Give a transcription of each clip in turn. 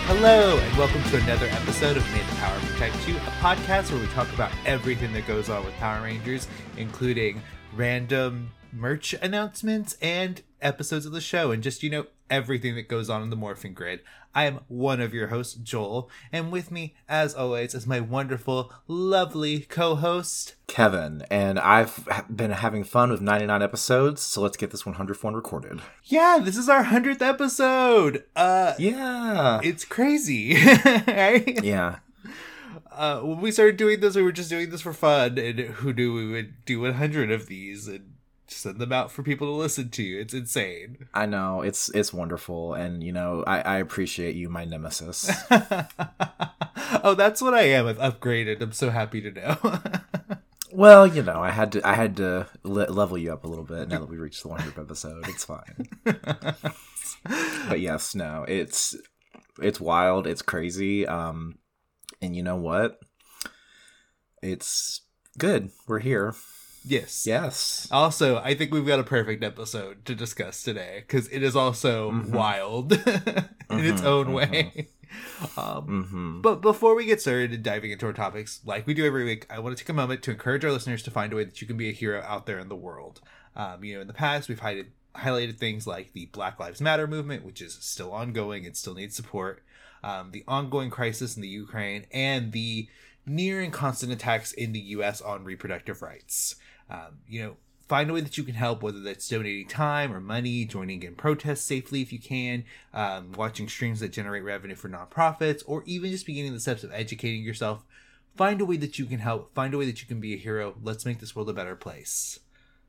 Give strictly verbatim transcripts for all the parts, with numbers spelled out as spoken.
Hello, and welcome to another episode of May the Power Protect You, a podcast where we talk about everything that goes on with Power Rangers, including random merch announcements and episodes of the show, and just, you know, everything that goes on in the Morphin Grid. I am one of your hosts, Joel, and with me, as always, is my wonderful, lovely co-host, Kevin, and I've been having fun with ninety-nine episodes, so let's get this one hundredth one recorded. Yeah, this is our one hundredth episode! Uh, yeah! It's crazy, right? Yeah. Uh, when we started doing this, we were just doing this for fun, and who knew we would do one hundred of these and send them out for people to listen to. It's insane. I know, it's it's wonderful, and, you know, I, I appreciate you, my nemesis. Oh, that's what I am. I've upgraded. I'm so happy to know. Well, you know, I had to I had to le- level you up a little bit now that we reached the one hundredth episode. It's fine. But yes, no, it's it's wild, it's crazy, um, and you know what? It's good. We're here. Yes. Yes. Also, I think we've got a perfect episode to discuss today because it is also mm-hmm. wild in mm-hmm, its own mm-hmm. way. Um, mm-hmm. But before we get started and diving into our topics, like we do every week, I want to take a moment to encourage our listeners to find a way that you can be a hero out there in the world. Um, you know, in the past, we've highlighted, highlighted things like the Black Lives Matter movement, which is still ongoing and still needs support, um, the ongoing crisis in the Ukraine, and the near and constant attacks in the U S on reproductive rights. Um, you know, find a way that you can help, whether that's donating time or money, joining in protests safely if you can, um, watching streams that generate revenue for nonprofits, or even just beginning the steps of educating yourself. Find a way that you can help. Find a way that you can be a hero. Let's make this world a better place.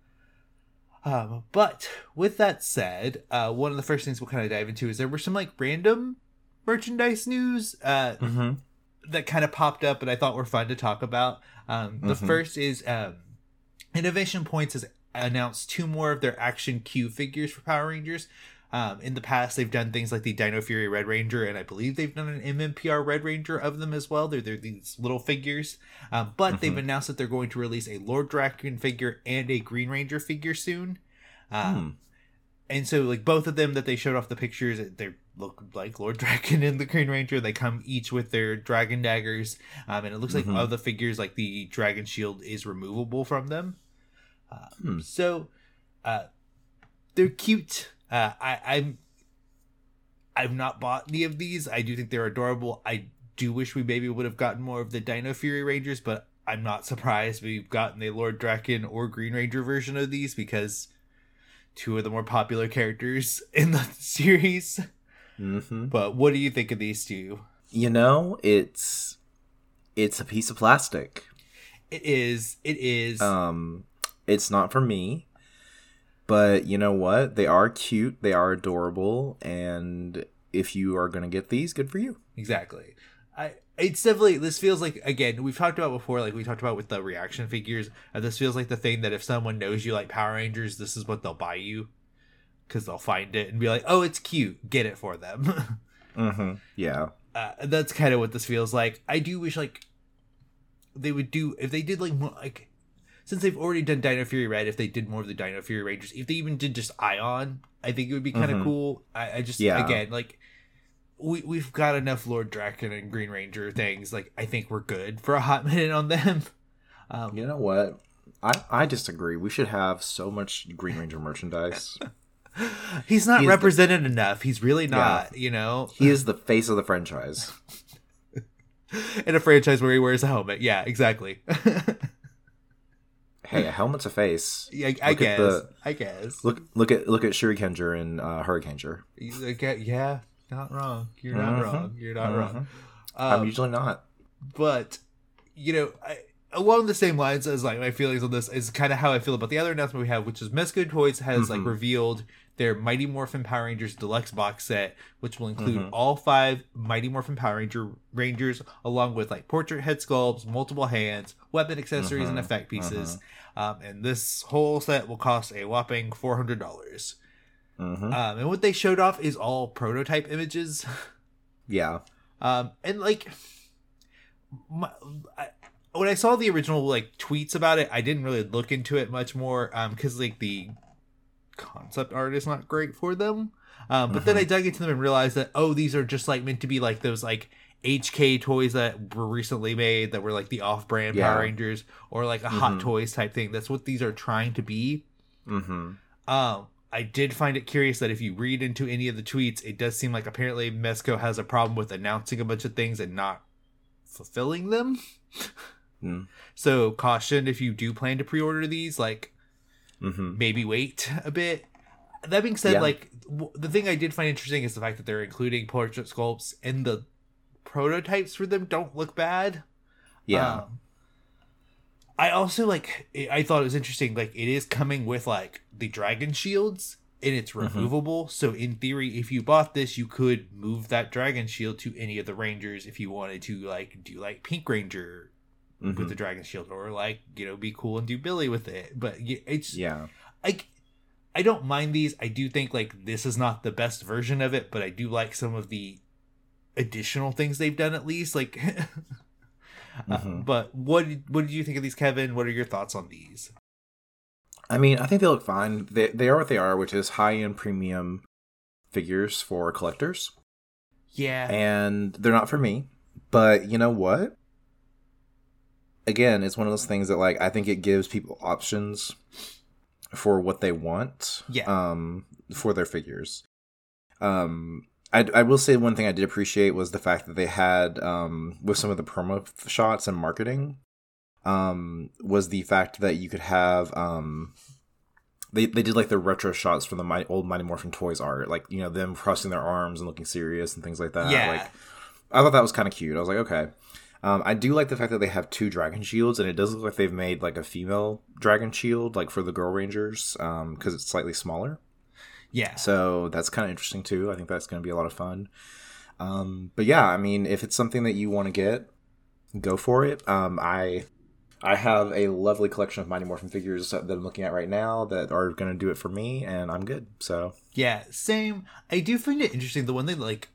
Um, but with that said, uh, one of the first things we'll kind of dive into is there were some like random merchandise news uh, mm-hmm. that kind of popped up and I thought were fun to talk about. Um, the mm-hmm. first is um, Innovation Points has announced two more of their Action Q figures for Power Rangers. Um, in the past, they've done things like the Dino Fury Red Ranger, and I believe they've done an M M P R Red Ranger of them as well. They're, they're these little figures. Um, but mm-hmm. they've announced that they're going to release a Lord Drakkon figure and a Green Ranger figure soon. Um, hmm. And so, like, both of them that they showed off the pictures, they look like Lord Drakkon and the Green Ranger. They come each with their dragon daggers. Um, and it looks mm-hmm. like of the figures, like, the dragon shield is removable from them. Uh, hmm. So, uh, they're cute. Uh, I, I'm, I've not bought any of these. I do think they're adorable. I do wish we maybe would have gotten more of the Dino Fury Rangers, but I'm not surprised we've gotten a Lord Drakkon or Green Ranger version of these because two of the more popular characters in the series. Mm-hmm. But what do you think of these two? You know, it's it's a piece of plastic. It is. It is. Um, it's not for me. But you know what? They are cute. They are adorable. And if you are going to get these, good for you. Exactly. I. It's definitely, this feels like, again, we've talked about before, like we talked about with the reaction figures, and this feels like the thing that if someone knows you like Power Rangers, this is what they'll buy you. Because they'll find it and be like, oh, it's cute. Get it for them. Mm-hmm. Yeah. Uh, that's kind of what this feels like. I do wish, like, they would do, if they did, like, more, like, since they've already done Dino Fury Red, if they did more of the Dino Fury Rangers, if they even did just Ion, I think it would be kind of mm-hmm. cool. I, I just, yeah. again, like, we, we've got enough Lord Drakkon and Green Ranger things. Like, I think we're good for a hot minute on them. Um, you know what? I, I disagree. We should have so much Green Ranger merchandise. He's not he represented the, enough. He's really not, yeah. you know? He is the face of the franchise. In a franchise where he wears a helmet. Yeah, exactly. Hey, a helmet's a face. Yeah, I look guess. The, I guess. Look, look at look at Shurikenger and uh, Hurricaneger. Yeah, not wrong. You're not mm-hmm. wrong. You're not mm-hmm. wrong. Um, I'm usually not. But you know, I, along the same lines as like my feelings on this is kind of how I feel about the other announcement we have, which is Mezco Toys has mm-hmm. like revealed their Mighty Morphin Power Rangers Deluxe box set, which will include mm-hmm. all five Mighty Morphin Power Ranger Rangers, along with like portrait head sculpts, multiple hands, weapon accessories, mm-hmm. and effect pieces. Mm-hmm. Um, and this whole set will cost a whopping four hundred dollars. Mm-hmm. Um, and what they showed off is all prototype images. Yeah. Um, and like, my, I, when I saw the original like tweets about it, I didn't really look into it much more. Um, because like the concept art is not great for them. Um, but mm-hmm. then I dug into them and realized that, oh, these are just like meant to be like those like H K toys that were recently made that were like the off-brand yeah. Power Rangers, or like a mm-hmm. Hot Toys type thing. That's what these are trying to be. Mm-hmm. Um, I did find it curious that if you read into any of the tweets, it does seem like apparently Mezco has a problem with announcing a bunch of things and not fulfilling them. Mm. So caution if you do plan to pre-order these, like mm-hmm. maybe wait a bit. That being said, yeah. like w- the thing I did find interesting is the fact that they're including portrait sculpts, and the prototypes for them don't look bad. Yeah. Um, I also like, I thought it was interesting, like it is coming with like the dragon shields, and it's removable. Mm-hmm. So in theory, if you bought this, you could move that dragon shield to any of the Rangers if you wanted to, like do like Pink Ranger mm-hmm. with the dragon shield, or like, you know, be cool and do Billy with it. But it's, yeah, like, I don't mind these. I do think like this is not the best version of it, but I do like some of the additional things they've done at least. Like, mm-hmm. uh, but what what did you think of these, Kevin? What are your thoughts on these? I mean, I think they look fine. They they are what they are, which is high end premium figures for collectors. Yeah, and they're not for me. But you know what? Again, it's one of those things that like I think it gives people options for what they want. Yeah. Um, for their figures. Um. I, I will say one thing I did appreciate was the fact that they had, um, with some of the promo shots and marketing, um, was the fact that you could have, um, they, they did like the retro shots from the My, old Mighty Morphin Toys art, like, you know, them crossing their arms and looking serious and things like that. Yeah. Like, I thought that was kind of cute. I was like, okay. Um, I do like the fact that they have two dragon shields, and it does look like they've made like a female dragon shield, like for the Girl Rangers, um, because it's slightly smaller. Yeah. So that's kind of interesting too. I think that's going to be a lot of fun. Um, but yeah, I mean, if it's something that you want to get, go for it. Um, I I have a lovely collection of Mighty Morphin figures that I'm looking at right now that are going to do it for me, and I'm good. So yeah, same. I do find it interesting. The one thing, like,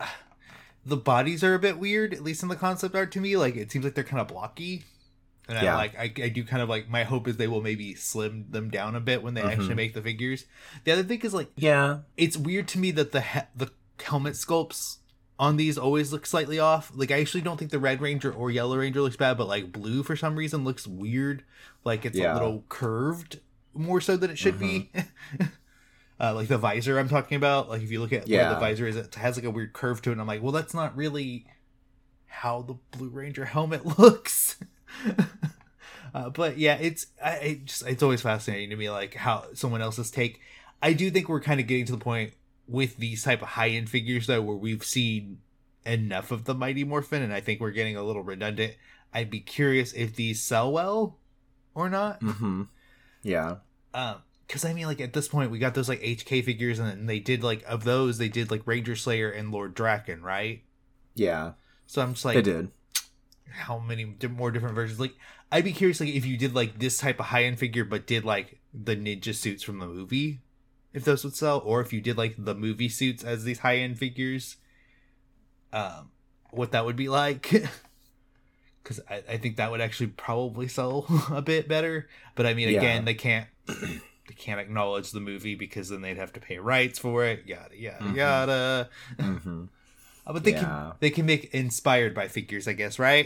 the bodies are a bit weird, at least in the concept art to me. Like, it seems like they're kind of blocky. And yeah. I like, I, I do kind of like, my hope is they will maybe slim them down a bit when they mm-hmm. actually make the figures. The other thing is like, yeah, it's weird to me that the he- the helmet sculpts on these always look slightly off. Like, I actually don't think the Red Ranger or Yellow Ranger looks bad, but like blue for some reason looks weird. Like it's yeah. a little curved more so than it should mm-hmm. be. uh, like the visor I'm talking about. Like if you look at yeah. where the visor is, it has like a weird curve to it. And I'm like, well, that's not really how the Blue Ranger helmet looks. uh, but yeah, it's I it just it's always fascinating to me, like how someone else's take. I do think we're kind of getting to the point with these type of high end figures though, where we've seen enough of the Mighty Morphin, and I think we're getting a little redundant. I'd be curious if these sell well or not. Mm-hmm. Yeah. Um, because I mean, like at this point, we got those like H K figures, and then they did like of those, they did like Ranger Slayer and Lord Draken, right? Yeah. So I'm just like, they did. How many more different versions? Like, I'd be curious, like, if you did like this type of high end figure, but did like the ninja suits from the movie, if those would sell, or if you did like the movie suits as these high end figures, um, what that would be like. Because I, I think that would actually probably sell a bit better. But I mean, yeah. again, they can't they can't acknowledge the movie because then they'd have to pay rights for it. Yada yada mm-hmm. yada. Mm-hmm. Uh, but they yeah. can they can make inspired by figures, I guess, right?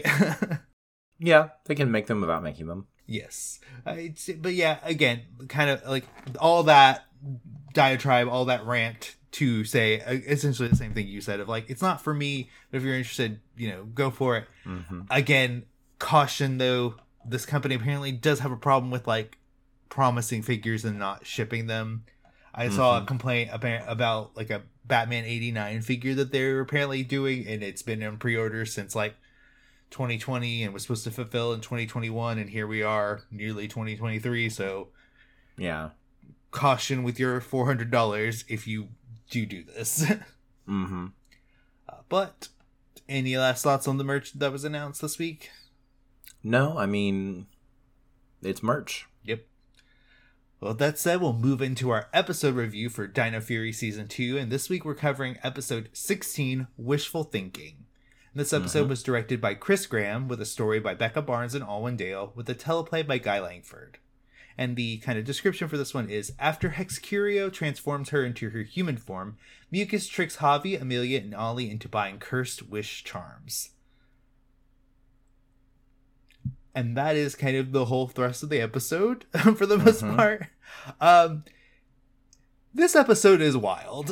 Yeah, they can make them without making them. Yes, uh, it's, but yeah, again, kind of like all that diatribe, all that rant to say uh, essentially the same thing you said of like, it's not for me, but if you're interested, you know, go for it. Mm-hmm. Again, caution though, this company apparently does have a problem with like promising figures and not shipping them. I mm-hmm. saw a complaint about, about like a Batman eighty-nine figure that they're apparently doing, and it's been in pre-order since like twenty twenty and was supposed to fulfill in twenty twenty-one, and here we are nearly twenty twenty-three. So yeah, caution with your four hundred dollars if you do do this. Mm-hmm. uh, but any last thoughts on the merch that was announced this week? No, I mean, it's merch. Yep. Well, that said, we'll move into our episode review for Dino Fury Season two, and this week we're covering episode sixteen, Wishful Thinking. And this episode mm-hmm. was directed by Chris Graham, with a story by Becca Barnes and Alwyn Dale, with a teleplay by Guy Langford. And the kind of description for this one is, after Hexcurio transforms her into her human form, Mucus tricks Javi, Amelia, and Ollie into buying cursed wish charms. And that is kind of the whole thrust of the episode, for the most mm-hmm. part. Um, this episode is wild.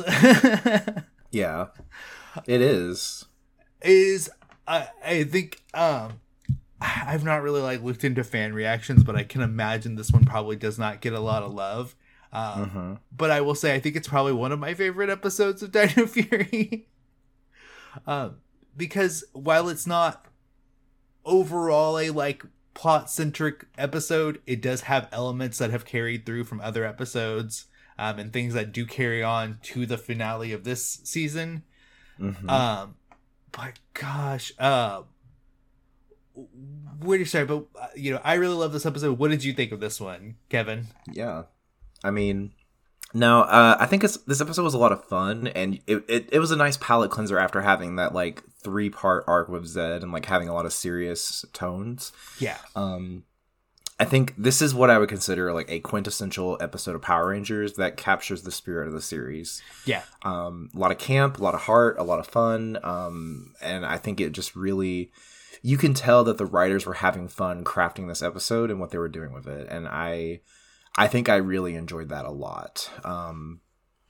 Yeah, it is. Is I I think um, I've not really like looked into fan reactions, but I can imagine this one probably does not get a lot of love. Um, mm-hmm. But I will say I think it's probably one of my favorite episodes of Dino Fury. um, because while it's not overall a like plot centric episode, it does have elements that have carried through from other episodes, um, and things that do carry on to the finale of this season. Mm-hmm. Um, but gosh, uh, where do you start? But uh, you know, I really love this episode. What did you think of this one, Kevin? Yeah, I mean, no, uh, I think it's, this episode was a lot of fun, and it, it it was a nice palate cleanser after having that like three part arc with Zed and like having a lot of serious tones. Yeah. Um, I think this is what I would consider like a quintessential episode of Power Rangers that captures the spirit of the series. Yeah. Um, a lot of camp, a lot of heart, a lot of fun. Um, and I think it just really, you can tell that the writers were having fun crafting this episode and what they were doing with it. And I, I think I really enjoyed that a lot. Um,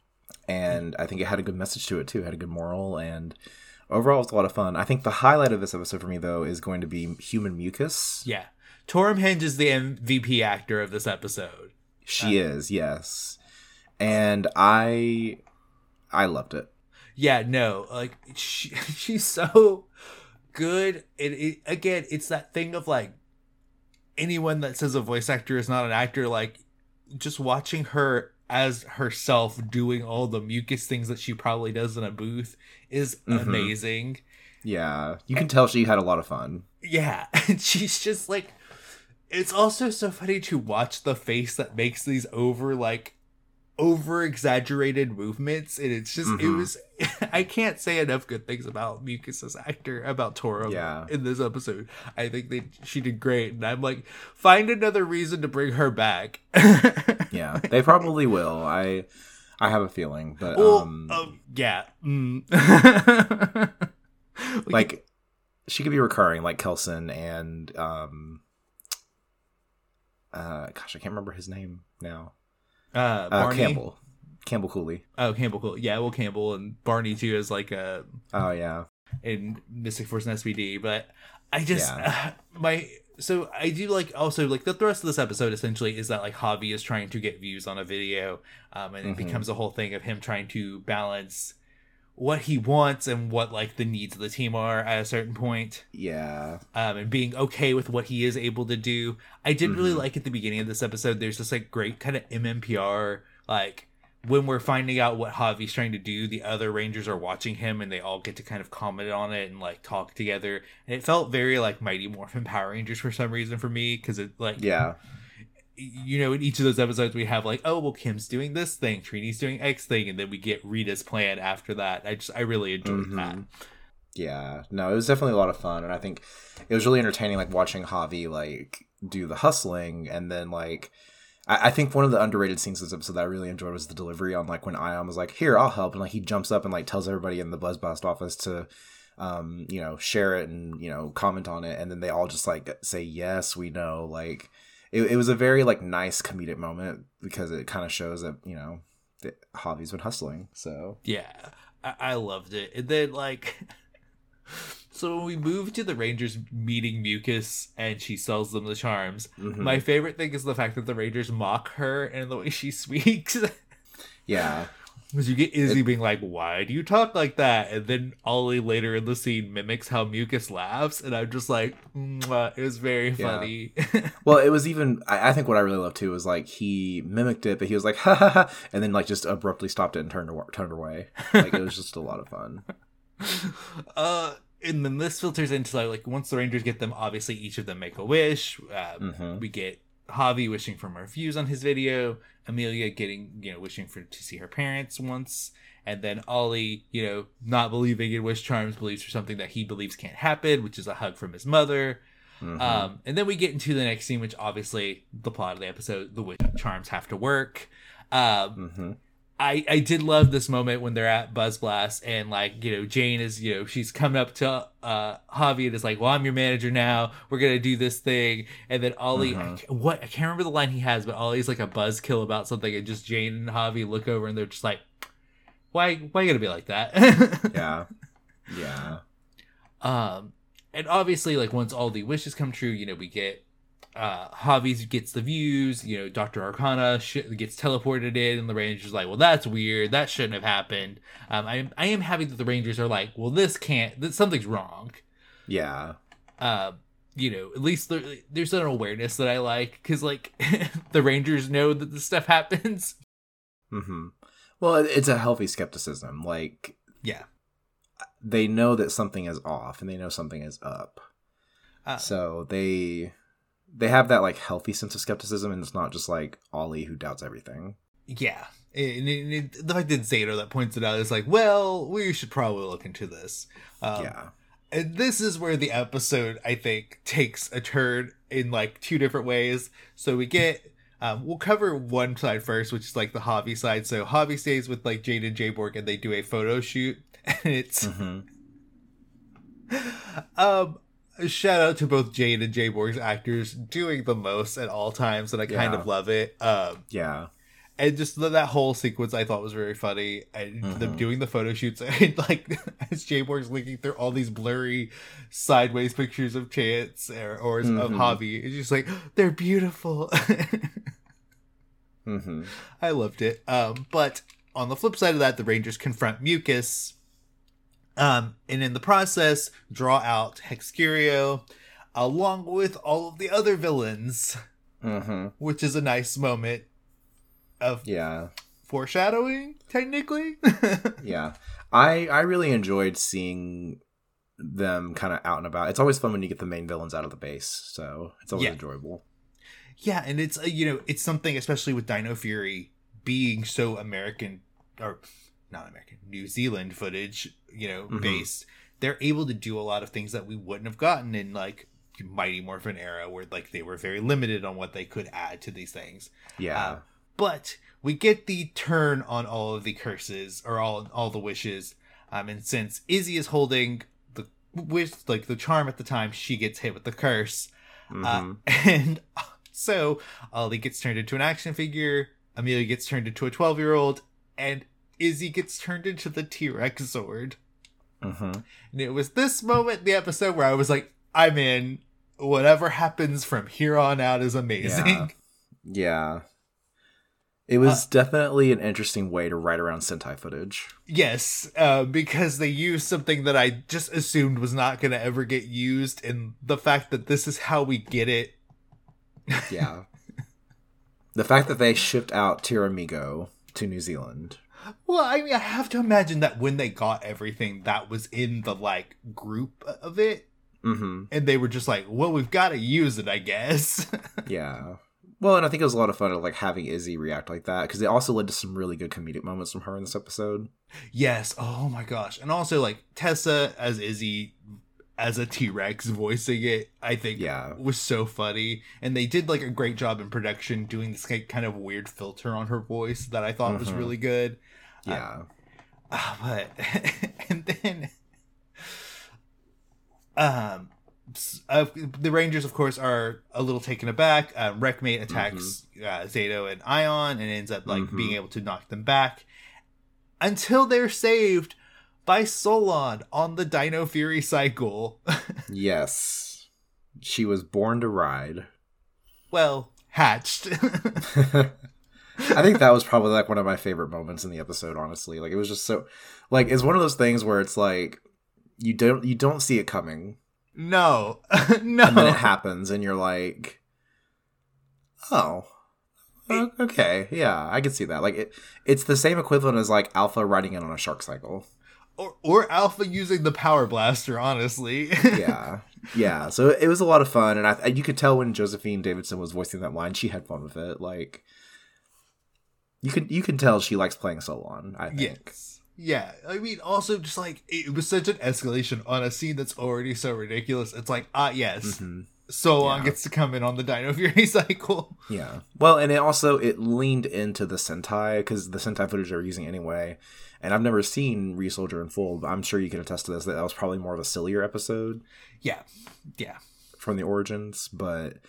and I think it had a good message to it too. It had a good moral, and overall it's a lot of fun. I think the highlight of this episode for me though is going to be Human Mucus. Yeah. Torm Henge is the M V P actor of this episode. She um, is, yes. And I I loved it. Yeah, no, like she, she's so good. It, it again, it's that thing of like anyone that says a voice actor is not an actor, like just watching her as herself doing all the mucus things that she probably does in a booth is mm-hmm. amazing. Yeah, you can and, tell she had a lot of fun. Yeah, and she's just like, it's also so funny to watch the face that makes these over like over exaggerated movements, and it's just mm-hmm. it was I can't say enough good things about Mucus's actor, about Toro yeah. in this episode. I think they she did great, and I'm like, find another reason to bring her back. Yeah, they probably will. I I have a feeling, but well, um, um yeah, mm. like, like she could be recurring, like Kelson and um, uh, gosh, I can't remember his name now. Uh, uh Campbell, Campbell Cooley. Oh, Campbell Cooley. Yeah, well, Campbell and Barney too is like a. Oh yeah. In Mystic Force and S P D, but I just yeah. uh, my so I do like also like the thrust of this episode essentially is that like Javi is trying to get views on a video, um, and it mm-hmm. becomes a whole thing of him trying to balance what he wants and what like the needs of the team are at a certain point. Yeah. Um, and being okay with what he is able to do. I did mm-hmm. really like at the beginning of this episode, there's this like great kind of M M P R, like when we're finding out what Javi's trying to do, the other Rangers are watching him and they all get to kind of comment on it and like talk together. And it felt very like Mighty Morphin Power Rangers for some reason for me, because it like yeah. You know, in each of those episodes, we have like, oh, well, Kim's doing this thing, Trini's doing X thing, and then we get Rita's plan after that. I just, I really enjoyed mm-hmm. that. Yeah, no, it was definitely a lot of fun, and I think it was really entertaining, like watching Javi like do the hustling, and then like, I, I think one of the underrated scenes of this episode that I really enjoyed was the delivery on like when Ion was like, "Here, I'll help," and like he jumps up and like tells everybody in the BuzzBust office to, um, you know, share it and you know comment on it, and then they all just like say, "Yes, we know," like. It, it was a very like nice comedic moment because it kind of shows that you know that Javi's been hustling. So yeah, I, I loved it. And then like, so when we move to the Rangers meeting Mucus and she sells them the charms, mm-hmm. my favorite thing is the fact that the Rangers mock her and the way she speaks. Yeah. Because you get Izzy it, being like, why do you talk like that? And then Ollie later in the scene mimics how Mucus laughs. And I'm just like, it was very funny. Yeah. Well, it was even, I, I think what I really loved too was like he mimicked it, but he was like, ha ha ha. And then like just abruptly stopped it and turned, turned away. Like it was just a lot of fun. Uh, and then this filters into like, once the Rangers get them, obviously each of them make a wish. Uh, mm-hmm. We get Javi wishing for more views on his video, Amelia getting, you know, wishing for to see her parents once, and then Ollie, you know, not believing in wish charms, believes for something that he believes can't happen, which is a hug from his mother. Mm-hmm. Um, and then we get into the next scene, which obviously the plot of the episode, the witch charms have to work. Um, mm-hmm. I, I did love this moment when they're at Buzz Blast and, like, you know, Jane is, you know, she's coming up to uh, Javi and is like, well, I'm your manager now. We're going to do this thing. And then Ollie, mm-hmm. I, what, I can't remember the line he has, but Ollie's like a buzzkill about something. And just Jane and Javi look over and they're just like, why, why you going to be like that? Yeah. Yeah. Um, and obviously, like, once all the wishes come true, you know, we get Uh, Javi gets the views, you know, Doctor Arcana sh- gets teleported in, and the Rangers are like, well, that's weird. That shouldn't have happened. Um, I am I am happy that the Rangers are like, well, this can't, that something's wrong. Yeah. Uh, you know, at least there, there's an awareness that I like, because, like, the Rangers know that this stuff happens. Mm-hmm. Well, it's a healthy skepticism. Like, yeah. They know that something is off, and they know something is up. Uh, so they... They have that, like, healthy sense of skepticism, and it's not just, like, Ollie who doubts everything. Yeah. And it, it, the fact that Zato that points it out is like, well, we should probably look into this. Um, yeah. And this is where the episode, I think, takes a turn in, like, two different ways. So we get... Um, we'll cover one side first, which is, like, the Javi side. So Javi stays with, like, Jade and Jayborg, and they do a photo shoot. And it's... Mm-hmm. um... Shout out to both Jade and Jayborg's actors doing the most at all times, and I kind yeah. of love it. Um, yeah. And just that whole sequence I thought was very funny. And mm-hmm. them doing the photo shoots, and like as Jayborg's looking through all these blurry sideways pictures of Chance or, or mm-hmm. of Javi, it's just like, they're beautiful. mm-hmm. I loved it. Um, but on the flip side of that, the Rangers confront Mucus. Um, and in the process, draw out Hexcurio, along with all of the other villains, mm-hmm. which is a nice moment of yeah foreshadowing, technically. yeah, I I really enjoyed seeing them kind of out and about. It's always fun when you get the main villains out of the base, so it's always yeah. enjoyable. Yeah, and it's, you know, it's something, especially with Dino Fury being so American, or not American, New Zealand footage, you know, mm-hmm. based, they're able to do a lot of things that we wouldn't have gotten in, like, Mighty Morphin era, where, like, they were very limited on what they could add to these things. Yeah. Uh, but we get the turn on all of the curses, or all all the wishes, um, and since Izzy is holding the wish, like, the charm at the time, she gets hit with the curse. Mm-hmm. Uh, and so Ollie gets turned into an action figure, Amelia gets turned into a twelve-year-old, and Izzy gets turned into the T-Rex Zord. Mm-hmm. And it was this moment in the episode where I was like, I'm in. Whatever happens from here on out is amazing. Yeah. yeah. It was uh, definitely an interesting way to write around Sentai footage. Yes, uh, because they used something that I just assumed was not going to ever get used, and the fact that this is how we get it. Yeah. The fact that they shipped out Tiramigo to New Zealand. Well, I mean, I have to imagine that when they got everything, that was in the, like, group of it. Mm-hmm. And they were just like, well, we've got to use it, I guess. Yeah. Well, and I think it was a lot of fun, like, having Izzy react like that, because it also led to some really good comedic moments from her in this episode. Yes. Oh, my gosh. And also, like, Tessa as Izzy, as a T-Rex voicing it, I think yeah. was so funny. And they did, like, a great job in production doing this kind of weird filter on her voice that I thought mm-hmm. was really good. Yeah. Uh, uh, but, and then... Um, uh, the Rangers, of course, are a little taken aback. Uh, Wreckmate attacks mm-hmm. uh, Zato and Ion and ends up like mm-hmm. being able to knock them back until they're saved by Solon on the Dino Fury cycle. Yes, she was born to ride. Well, hatched. I think that was probably like one of my favorite moments in the episode. Honestly, like it was just so like it's one of those things where it's like. You don't you don't see it coming. No. No. And then it happens and you're like, oh. Okay. Yeah, I can see that. Like it it's the same equivalent as like Alpha riding in on a shark cycle. Or or Alpha using the power blaster, honestly. Yeah. Yeah. So it was a lot of fun, and I you could tell when Josephine Davidson was voicing that line, she had fun with it. Like you can you can tell she likes playing Solon, I think. Yes. Yeah, I mean, also just like it was such an escalation on a scene that's already so ridiculous. It's like, ah, yes, mm-hmm. Solon Yeah. gets to come in on the Dino Fury cycle. Yeah. Well, and it also, it leaned into the Sentai, because the Sentai footage they were using anyway. And I've never seen Resoldier in full, but I'm sure you can attest to this, that that was probably more of a sillier episode. Yeah. Yeah. From the origins. But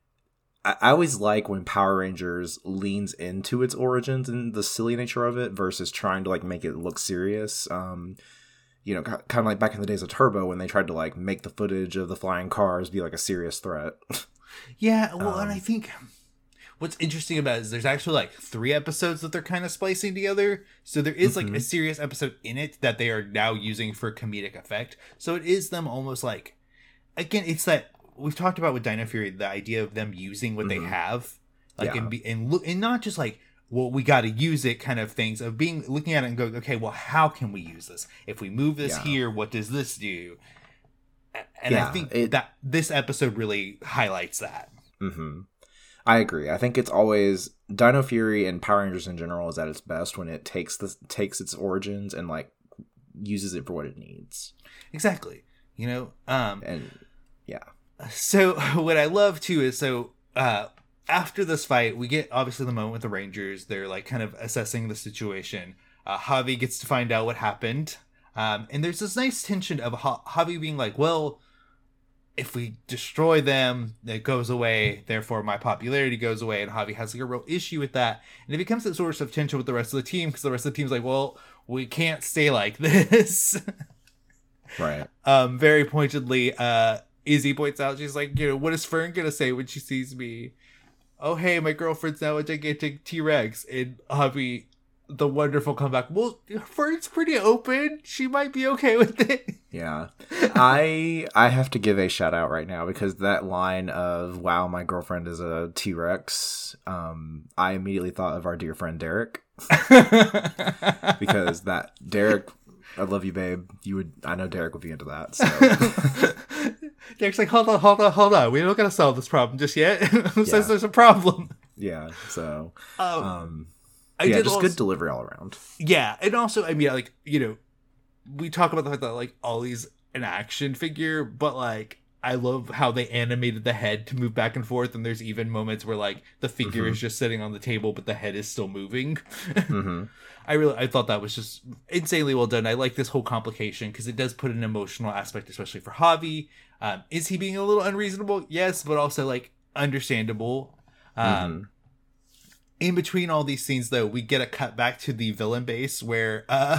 I, I always like when Power Rangers leans into its origins and the silly nature of it versus trying to like make it look serious. Um, you know, kind of like back in the days of Turbo when they tried to like make the footage of the flying cars be like a serious threat. Yeah, well, Um, and I think what's interesting about it is there's actually like three episodes that they're kind of splicing together. So there is like Mhm. a serious episode in it that they are now using for comedic effect. So it is them almost like, again, it's that we've talked about with Dino Fury, the idea of them using what Mhm. they have, like Yeah. and be and look and not just like, well, we got to use it kind of things of being looking at it and going, okay, well, how can we use this? If we move this Yeah. here, what does this do? A- And I Yeah, think it- that this episode really highlights that. Mm-hmm. I agree. I think it's always Dino Fury and Power Rangers in general is at its best when it takes the takes its origins and like uses it for what it needs. Exactly. You know, um, And yeah, so what I love too is so uh, after this fight, we get obviously the moment with the Rangers. They're like kind of assessing the situation. Uh, Javi gets to find out what happened, um, and there's this nice tension of ha- Javi being like, "Well, if we destroy them, it goes away. Therefore, my popularity goes away." And Javi has like a real issue with that, and it becomes a source of tension with the rest of the team because the rest of the team's like, "Well, we can't stay like this." right. Um, very pointedly, uh, Izzy points out, she's like, you know, what is Fern gonna say when she sees me? Oh, hey, my girlfriend's now a gigantic T-Rex. And Javi, the wonderful comeback, well, Fern's pretty open. She might be okay with it. Yeah. I I have to give a shout out right now because that line of wow, my girlfriend is a T-Rex, um, I immediately thought of our dear friend Derek. Because that Derek, I love you, babe. You would I know Derek would be into that. So Derek's like, hold on, hold on, hold on. We're not gonna solve this problem just yet. Who says Yeah. there's a problem? yeah, so Um, um I yeah, did just also- good delivery all around. Yeah, and also, I mean, like, you know, we talk about the fact that, like, Ollie's an action figure, but, like, I love how they animated the head to move back and forth, and there's even moments where, like, the figure Mhm. is just sitting on the table, but the head is still moving. hmm I really, I thought that was just insanely well done. I like this whole complication, because it does put an emotional aspect, especially for Javi. Um, is he being a little unreasonable? Yes, but also, like, understandable. Um, Mhm. In between all these scenes, though, we get a cut back to the villain base where uh,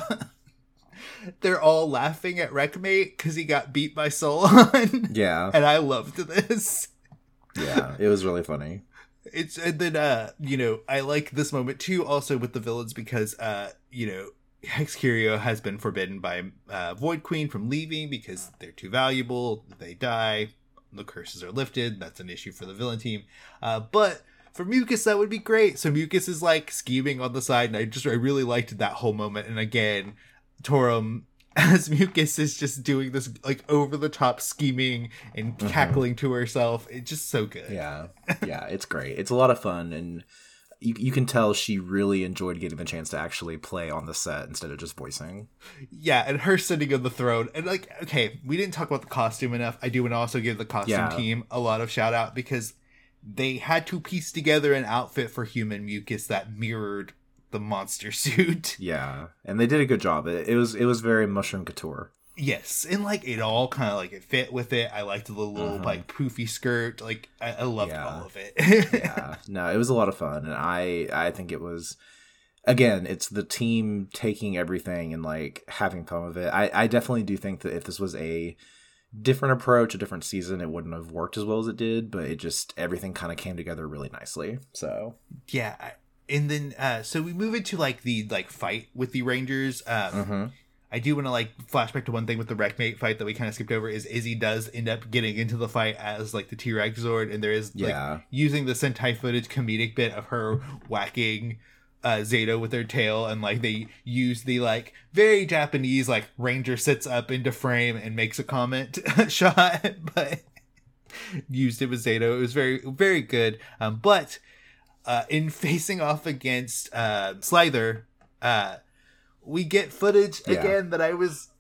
they're all laughing at Wreckmate because he got beat by Solon. Yeah, And I loved this. yeah, it was really funny. It's and then uh, you know, I like this moment too, also with the villains because uh, you know, Hex Curio has been forbidden by uh, Void Queen from leaving because they're too valuable. They die. The curses are lifted. That's an issue for the villain team. Uh, but for Mucus, that would be great. So Mucus is like scheming on the side, and I just I really liked that whole moment. And again, Torum as Mucus is just doing this like over the top scheming and Mhm. cackling to herself. It's just so good. Yeah, yeah, it's great. It's a lot of fun, and you you can tell she really enjoyed getting the chance to actually play on the set instead of just voicing. Yeah, and her sitting on the throne. And like, okay, we didn't talk about the costume enough. I do want to also give the costume Yeah. team a lot of shout out because they had to piece together an outfit for human Mucus that mirrored the monster suit. Yeah, and they did a good job. It, it was it was very Mushroom Couture. Yes, and like it all kind of like it fit with it. I liked the little Mhm. like poofy skirt. Like I, I loved Yeah. all of it. Yeah, no, it was a lot of fun, and I I think it was. Again, it's the team taking everything and like having fun with it. I, I definitely do think that if this was a different approach, a different season, it wouldn't have worked as well as it did, but it just everything kind of came together really nicely. So Yeah, I- and then uh so we move into like the like fight with the Rangers. Um mm-hmm. I do want to like flashback to one thing with the Wreckmate fight that we kind of skipped over is Izzy does end up getting into the fight as like the T-Rex Zord, and there is like Yeah. using the Sentai footage comedic bit of her whacking uh Zato with her tail, and like they use the like very Japanese like Ranger sits up into frame and makes a comment shot, but used it with Zato. It was very very good. Um, but uh, in facing off against uh, Slither, uh, we get footage Yeah. again that I was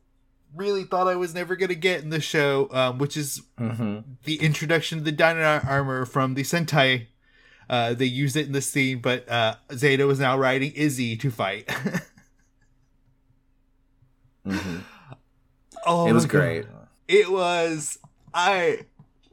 really thought I was never going to get in the show, um, which is mm-hmm. the introduction of the Dino armor from the Sentai. Uh, they used it in the scene, but uh, Zeta is now riding Izzy to fight. mm-hmm. Oh, it was great. God. It was. I.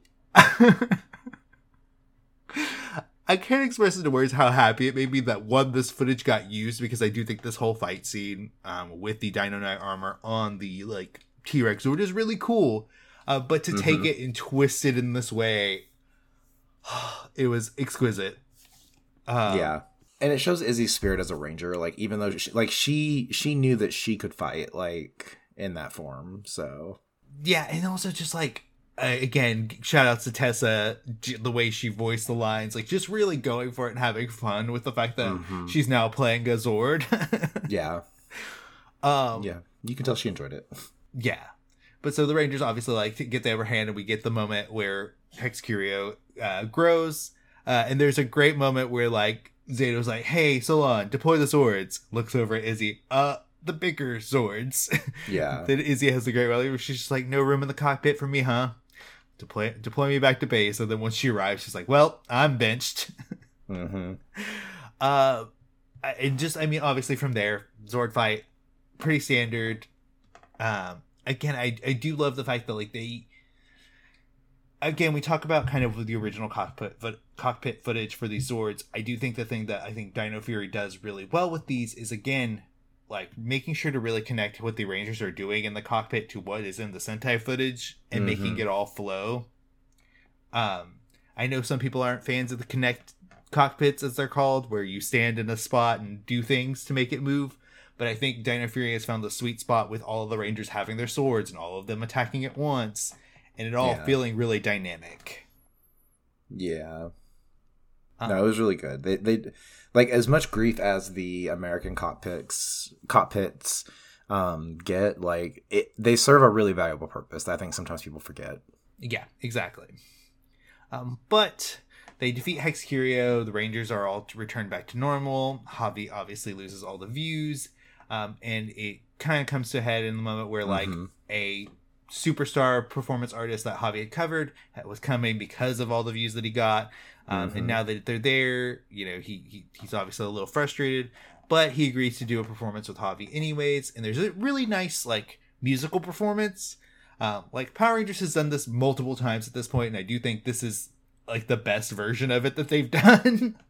I can't express into words how happy it made me that, one, this footage got used, because I do think this whole fight scene um, with the Dino Knight armor on the like T-Rex Zord is really cool. Uh, but to mm-hmm. take it and twist it in this way, it was exquisite. Um, yeah. And it shows Izzy's spirit as a ranger. Like, even though she, like she she knew that she could fight like in that form. So yeah, and also just like, Uh, again, shout outs to Tessa, the way she voiced the lines, like just really going for it and having fun with the fact that mm-hmm. she's now playing a Zord. yeah. Um, yeah. You can tell she enjoyed it. Yeah. But so the Rangers obviously like to get the upper hand, and we get the moment where Hex Curio uh, grows. Uh, and there's a great moment where like Zeto's like, hey, Solon, deploy the Zords. Looks over at Izzy. Uh, the bigger Zords. Yeah. Then Izzy has the great rally where she's just like, no room in the cockpit for me, huh? Deploy, deploy me back to base. And then once she arrives, she's like, well, I'm benched. mm-hmm. Uh, and just, I mean, obviously from there, Zord fight, pretty standard. Um, again, I, I do love the fact that, like, they, again, we talk about kind of the original cockpit, but cockpit footage for these Zords. I do think the thing that I think Dino Fury does really well with these is, again, like making sure to really connect what the Rangers are doing in the cockpit to what is in the Sentai footage and mm-hmm. making it all flow. Um, I know some people aren't fans of the Connect cockpits, as they're called, where you stand in a spot and do things to make it move. But I think Dino Fury has found the sweet spot with all of the Rangers having their swords and all of them attacking at once, and it all yeah. feeling really dynamic. Yeah. Um, no, it was really good. They they like, as much grief as the American cockpits cockpits um, get, like it, they serve a really valuable purpose that I think sometimes people forget. Yeah, exactly. Um, but they defeat Hex Curio. The Rangers are all returned back to normal. Javi obviously loses all the views, um, and it kind of comes to a head in the moment where like mm-hmm. a superstar performance artist that Javi had covered was coming because of all the views that he got. Um, mm-hmm. And now that they're there, you know, he, he he's obviously a little frustrated, but he agrees to do a performance with Javi anyways. And there's a really nice, like, musical performance. Um, like, Power Rangers has done this multiple times at this point, and I do think this is, like, the best version of it that they've done.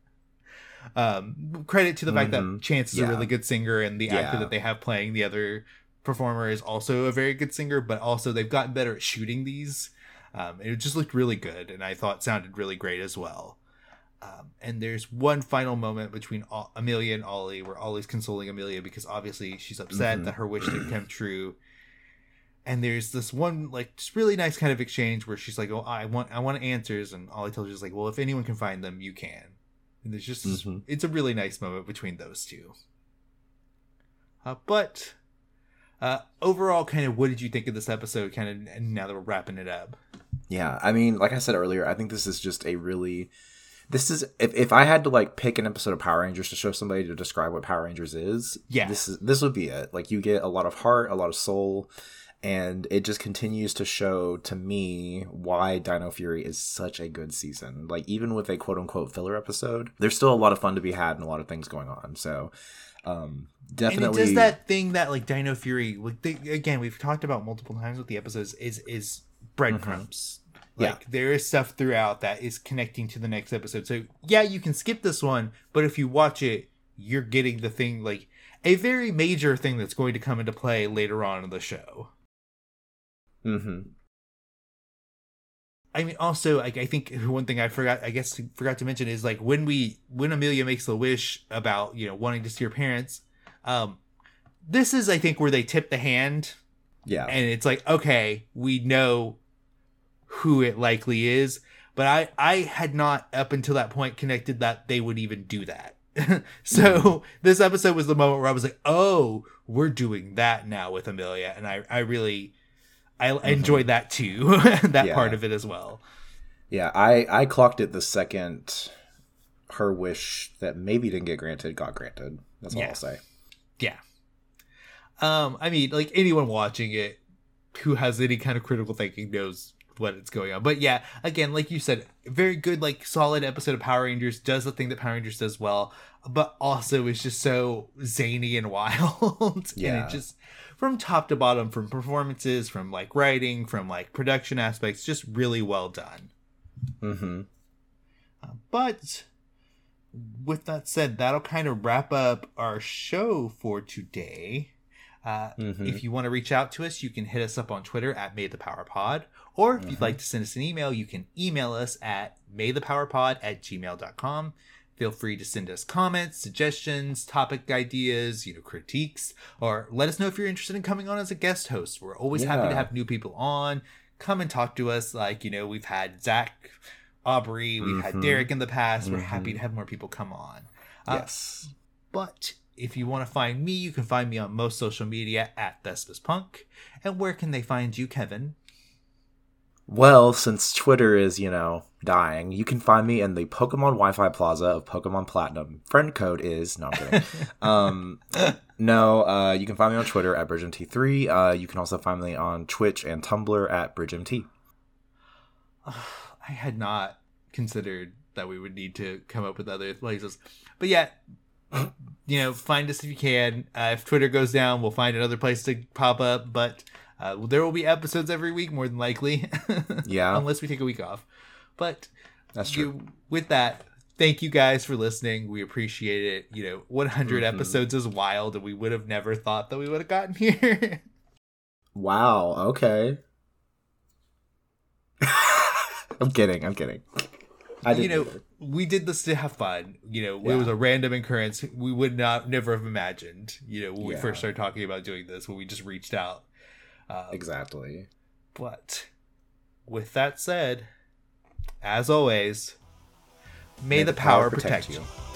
um, credit to the mm-hmm. fact that Chance is yeah. a really good singer, and the yeah. actor that they have playing the other performer is also a very good singer, but also they've gotten better at shooting these. Um, it just looked really good, and I thought sounded really great as well. Um, and there's one final moment between o- Amelia and Ollie, where Ollie's consoling Amelia because obviously she's upset mm-hmm. that her wish didn't come true. And there's this one, like, just really nice kind of exchange where she's like, "Oh, I want, I want answers," and Ollie tells her, "Is like, well, if anyone can find them, you can." And there's just, mm-hmm. it's a really nice moment between those two. Uh, but uh, overall, kind of, what did you think of this episode? Kind of, now that we're wrapping it up. Yeah, I mean, like I said earlier, I think this is just a really, this is, if, if I had to like pick an episode of Power Rangers to show somebody to describe what Power Rangers is, yeah, this is, this would be it. Like, you get a lot of heart, a lot of soul, and it just continues to show to me why Dino Fury is such a good season. Like, even with a quote unquote filler episode, there's still a lot of fun to be had and a lot of things going on. So, um, definitely. And it does that thing that, like, Dino Fury, like, they, again, we've talked about multiple times with the episodes, is, is breadcrumbs. Mm-hmm. Like, yeah. there is stuff throughout that is connecting to the next episode. So, yeah, you can skip this one, but if you watch it, you're getting the thing, like, a very major thing that's going to come into play later on in the show. Mm-hmm. I mean, also, like, I think one thing I forgot, I guess, forgot to mention is, like, when we, when Amelia makes the wish about, you know, wanting to see her parents, um, this is, I think, where they tip the hand. Yeah. And it's like, okay, we know who it likely is, but I, I had not up until that point connected that they would even do that. So mm-hmm. this episode was the moment where I was like, oh, we're doing that now with Amelia. And I, I really, I mm-hmm. enjoyed that too. that yeah. part of it as well. Yeah. I, I clocked it the second her wish that maybe didn't get granted got granted. That's all yeah. I'll say. Yeah. Um, I mean, like, anyone watching it, who has any kind of critical thinking knows what it's going on. But yeah, again, like you said, very good, like solid episode of Power Rangers, does the thing that Power Rangers does well, but also is just so zany and wild. Yeah. And it just, from top to bottom, from performances, from like writing, from like production aspects, just really well done. Mm-hmm. Uh, but with that said, that'll kind of wrap up our show for today. Uh, mm-hmm. If you want to reach out to us, you can hit us up on Twitter at May the Power Pod. Or if mm-hmm. you'd like to send us an email, you can email us at maythepowerpod at gmail dot com. Feel free to send us comments, suggestions, topic ideas, you know, critiques, or let us know if you're interested in coming on as a guest host. We're always yeah. happy to have new people on. Come and talk to us. Like, you know, we've had Zach, Aubrey, we've mm-hmm. had Derek in the past. Mm-hmm. We're happy to have more people come on. Uh, yes. But if you want to find me, you can find me on most social media at Thespis Punk. And where can they find you, Kevin? Well, since Twitter is, you know, dying, you can find me in the Pokemon Wi-Fi Plaza of Pokemon Platinum. Friend code is... No, I'm kidding. um, no, uh, you can find me on Twitter at Bridge M T three. Uh, you can also find me on Twitch and Tumblr at Bridge M T. I had not considered that we would need to come up with other places. But yeah, you know, find us if you can. Uh, if Twitter goes down, we'll find another place to pop up. But uh, there will be episodes every week, more than likely. Yeah. Unless we take a week off. But that's true. You, with that, thank you guys for listening. We appreciate it. You know, one hundred mm-hmm. episodes is wild, and we would have never thought that we would have gotten here. Wow. Okay. I'm kidding. I'm kidding. I you know, either. We did this to have fun. You know, yeah. It was a random occurrence. We would not never have imagined, you know, when yeah. we first started talking about doing this, when we just reached out. Um, exactly. But with that said, as always, may, may the, the power, power protect, protect you.